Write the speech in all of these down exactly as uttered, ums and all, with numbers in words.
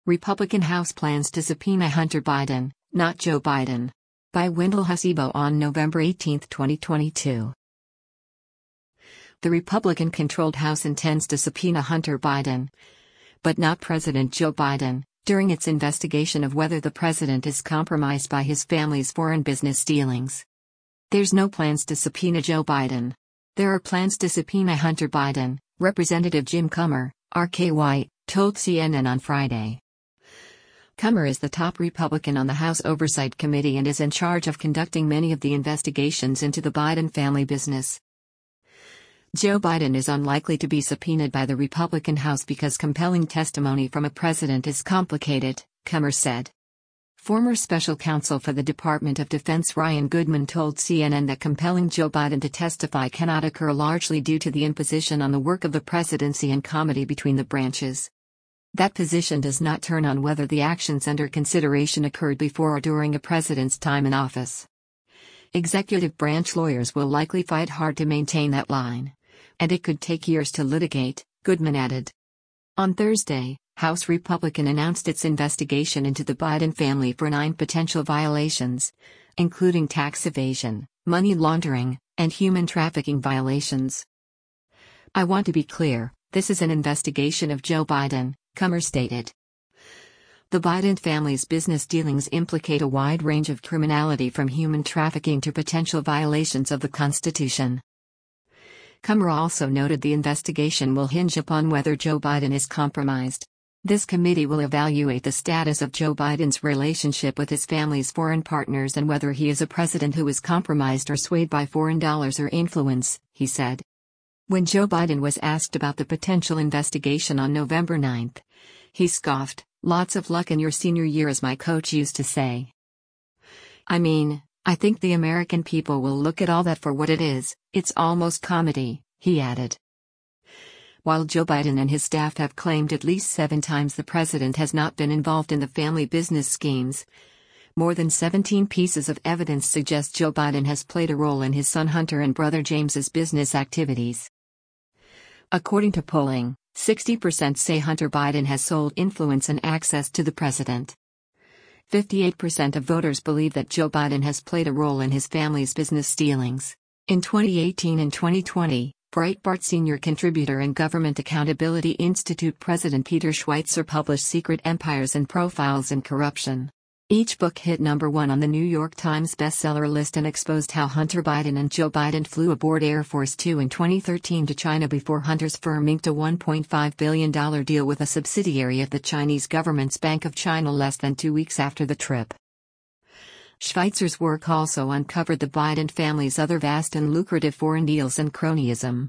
Republican House plans to subpoena Hunter Biden, not Joe Biden. By Wendell Hasibo on November eighteenth, twenty twenty-two. The Republican-controlled House intends to subpoena Hunter Biden, but not President Joe Biden, during its investigation of whether the president is compromised by his family's foreign business dealings. There's no plans to subpoena Joe Biden. There are plans to subpoena Hunter Biden, Representative Jim Comer, R K Y, told C N N on Friday. Comer is the top Republican on the House Oversight Committee and is in charge of conducting many of the investigations into the Biden family business. Joe Biden is unlikely to be subpoenaed by the Republican House because compelling testimony from a president is complicated, Comer said. Former special counsel for the Department of Defense Ryan Goodman told C N N that compelling Joe Biden to testify cannot occur largely due to the imposition on the work of the presidency and comity between the branches. That position does not turn on whether the actions under consideration occurred before or during a president's time in office. Executive branch lawyers will likely fight hard to maintain that line, and it could take years to litigate, Goodman added. On Thursday, House Republican announced its investigation into the Biden family for nine potential violations, including tax evasion, money laundering, and human trafficking violations. I want to be clear, this is an investigation of Joe Biden, Comer stated. The Biden family's business dealings implicate a wide range of criminality from human trafficking to potential violations of the Constitution. Comer also noted the investigation will hinge upon whether Joe Biden is compromised. This committee will evaluate the status of Joe Biden's relationship with his family's foreign partners and whether he is a president who is compromised or swayed by foreign dollars or influence, he said. When Joe Biden was asked about the potential investigation on November ninth, he scoffed, "Lots of luck in your senior year," as my coach used to say. I mean, I think the American people will look at all that for what it is, it's almost comedy, he added. While Joe Biden and his staff have claimed at least seven times the president has not been involved in the family business schemes, more than seventeen pieces of evidence suggest Joe Biden has played a role in his son Hunter and brother James's business activities. According to polling, sixty percent say Hunter Biden has sold influence and access to the president. fifty-eight percent of voters believe that Joe Biden has played a role in his family's business dealings. In twenty eighteen and twenty twenty, Breitbart senior contributor and Government Accountability Institute President Peter Schweizer published Secret Empires and Profiles in Corruption. Each book hit number one on the New York Times bestseller list and exposed how Hunter Biden and Joe Biden flew aboard Air Force Two in twenty thirteen to China before Hunter's firm inked a one point five billion dollars deal with a subsidiary of the Chinese government's Bank of China less than two weeks after the trip. Schweizer's work also uncovered the Biden family's other vast and lucrative foreign deals and cronyism.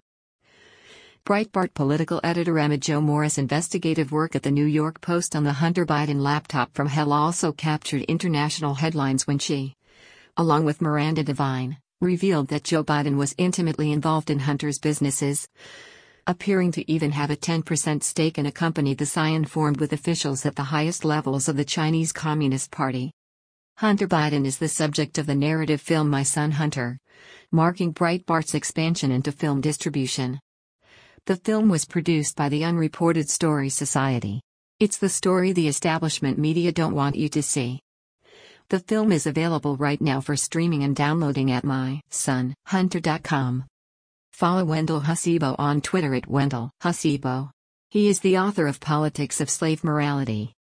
Breitbart political editor Emma Jo Morris' investigative work at the New York Post on the Hunter Biden laptop from hell also captured international headlines when she, along with Miranda Devine, revealed that Joe Biden was intimately involved in Hunter's businesses, appearing to even have a ten percent stake in a company the Scion formed with officials at the highest levels of the Chinese Communist Party. Hunter Biden is the subject of the narrative film My Son Hunter, marking Breitbart's expansion into film distribution. The film was produced by the Unreported Story Society. It's the story the establishment media don't want you to see. The film is available right now for streaming and downloading at my son hunter dot com. Follow Wendell Hasibo on Twitter at Wendell Hasibo. He is the author of Politics of Slave Morality.